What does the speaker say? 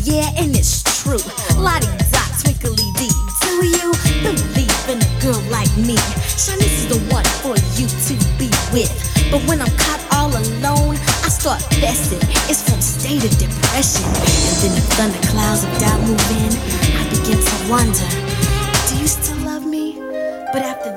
Yeah, and it's true. Lottie dot, twinkly dee. Do you believe in a girl like me? Shanice is the one for you to be with. But when I'm caught all alone, I start fessing. It's from state of depression. And then the thunderclouds of doubt move in. I begin to wonder, do you still love me? But after